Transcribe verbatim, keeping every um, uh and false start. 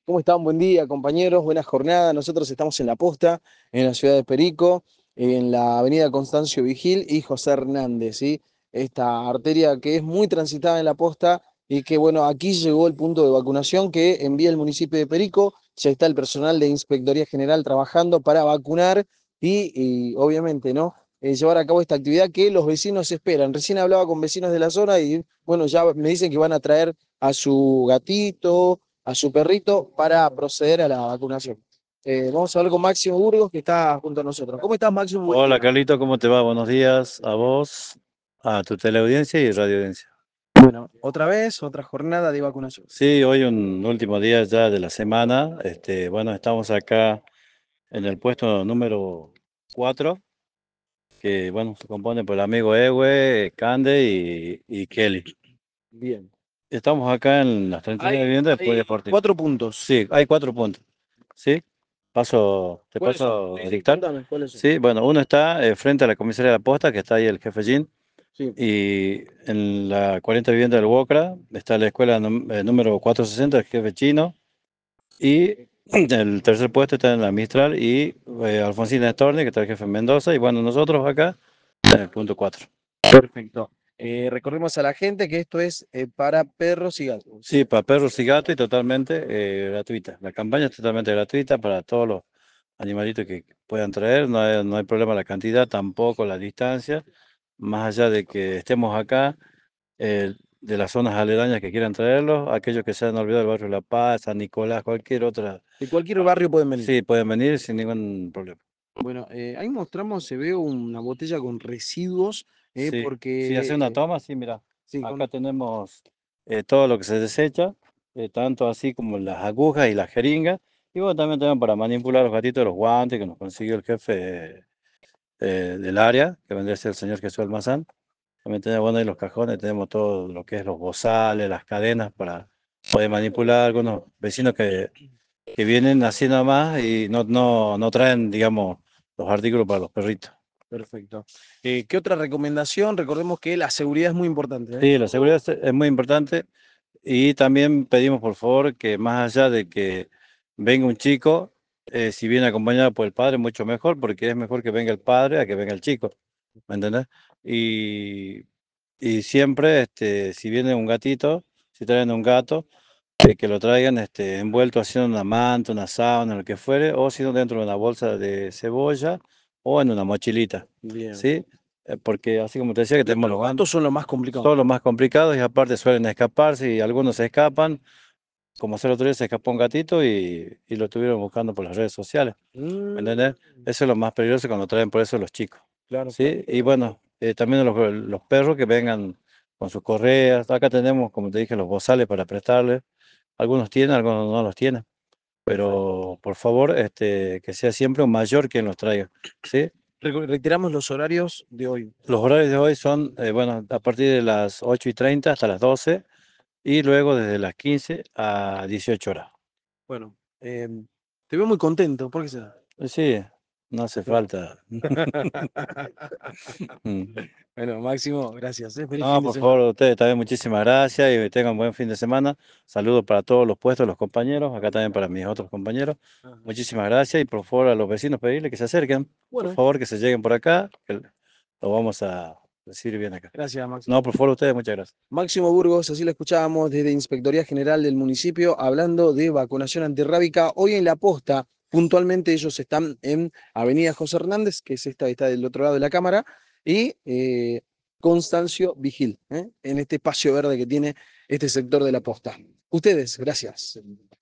¿Cómo están? Buen día, compañeros. Buena jornada. Nosotros estamos en La Posta, en la ciudad de Perico, en la avenida Constancio Vigil y José Hernández, ¿sí? Esta arteria que es muy transitada en La Posta y que, bueno, aquí llegó el punto de vacunación que envía el municipio de Perico. Ya está el personal de Inspectoría General trabajando para vacunar y, y, obviamente, ¿no? Eh, llevar a cabo esta actividad que los vecinos esperan. Recién hablaba con vecinos de la zona y, bueno, ya me dicen que van a traer a su gatito, a su perrito para proceder a la vacunación. Eh, vamos a hablar con Máximo Burgos, que está junto a nosotros. ¿Cómo estás, Máximo? Buen Hola día. Carlito, ¿cómo te va? Buenos días a vos, a tu teleaudiencia y radioaudiencia. Bueno, otra vez, otra jornada de vacunación. Sí, hoy un último día ya de la semana. Este, bueno, estamos acá en el puesto número cuatro, que bueno, se compone por el amigo Ewe, Cande y, y Kelly. Bien. Estamos acá en las treinta y nueve Hay, viviendas después de hay Fortín. cuatro puntos. Sí, hay cuatro puntos. ¿Sí? Paso, te ¿Cuáles son? paso Sí, a sí, dictar. contame, ¿cuáles son? Sí, bueno, uno está eh, frente a la comisaría de la posta, que está ahí el jefe Jean. Sí, Y en la cuarenta vivienda del Wocra está la escuela num- eh, número cuatrocientos sesenta, el jefe chino. Y el tercer puesto está en la Mistral y eh, Alfonsina Storni, que está el jefe en Mendoza. Y bueno, nosotros acá en el punto cuatro. perfecto. Eh, recordemos a la gente que esto es eh, para perros y gatos. Sí, para perros y gatos y totalmente eh, gratuita. La campaña es totalmente gratuita para todos los animalitos que puedan traer. No hay, no hay problema la cantidad, tampoco la distancia. Más allá de que estemos acá, eh, de las zonas aledañas que quieran traerlos, aquellos que se han olvidado del barrio La Paz, San Nicolás, cualquier otra, De cualquier barrio pueden venir. sí, pueden venir sin ningún problema. Bueno, eh, ahí mostramos, se ve una botella con residuos, eh, Sí, si hace porque... una eh, toma, sí, mira, sí, acá con... tenemos eh, todo lo que se desecha, eh, tanto así como las agujas y las jeringas, y bueno, también tenemos para manipular los gatitos, los guantes que nos consiguió el jefe eh, del área, que vendría a ser el señor Jesús Almazán. También tenemos, bueno, ahí los cajones, tenemos todo lo que es los bozales, las cadenas para poder manipular. Algunos vecinos que, que vienen así nomás y no, no, no traen, digamos, los artículos para los perritos. Perfecto. Eh, ¿qué otra recomendación? Recordemos que la seguridad es muy importante, ¿eh? Sí, la seguridad es es muy importante y también pedimos por favor que más allá de que venga un chico, eh, si viene acompañado por el padre, mucho mejor, porque es mejor que venga el padre a que venga el chico, ¿me entendés? Y, y siempre, este, si viene un gatito, si traen un gato, eh, que lo traigan este, envuelto haciendo una manta, una sábana, lo que fuere, o si no dentro de una bolsa de cebolla o en una mochilita, Bien. ¿sí? Eh, porque así como te decía que Los, tenemos los los gatos guantes, son lo más complicado. son los más complicados y aparte suelen escaparse y algunos se escapan, como el otro día se escapó un gatito y, y lo estuvieron buscando por las redes sociales, ¿me Mm, entendés? Eso es lo más peligroso cuando traen por eso los chicos, claro, claro. ¿sí? Y bueno, eh, también los, los perros que vengan con sus correas, acá tenemos, como te dije, los bozales para prestarles, algunos tienen, algunos no los tienen, Perfecto. pero por favor, este, que sea siempre un mayor quien los traiga, ¿sí? Reco- Reiteramos los horarios de hoy. Los horarios de hoy son, eh, bueno, a partir de las ocho y treinta hasta las doce y luego desde las quince a dieciocho horas. Bueno, em, te veo muy contento. ¿Por qué será? Eh, Sí, no hace falta. Mm. Bueno, Máximo, gracias, ¿eh? Feliz No, fin de por favor, semana. a ustedes también muchísimas gracias y tengan buen fin de semana. Saludos para todos los puestos, los compañeros, acá también para mis otros compañeros. Ajá. Muchísimas gracias y por favor a los vecinos pedirles que se acerquen, por Bueno, favor que se lleguen por acá, que lo vamos a recibir bien acá. gracias, Máximo. No, por favor, ustedes, muchas gracias. Máximo Burgos, así lo escuchábamos desde Inspectoría General del municipio, hablando de vacunación antirrábica. Hoy en La Posta, puntualmente ellos están en Avenida José Hernández, que es esta, está del otro lado de la cámara, y eh, Constancio Vigil, ¿eh? En este espacio verde que tiene este sector de La Posta. Ustedes, gracias.